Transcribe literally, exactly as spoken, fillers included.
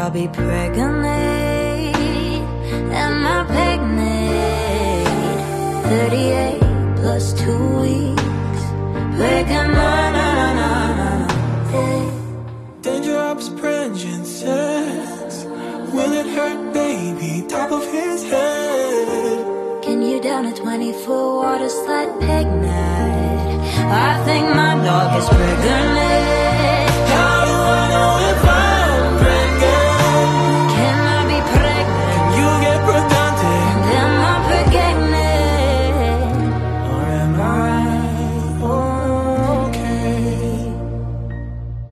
I'll be pregnant. Am I pregnant? Thirty-eight plus two weeks. Pregnant, na na na na na. Hey. Danger ups, sex. Will it hurt, baby? Top of his head. Can you down a twenty-four water slide peg night? I think my dog is pregnant.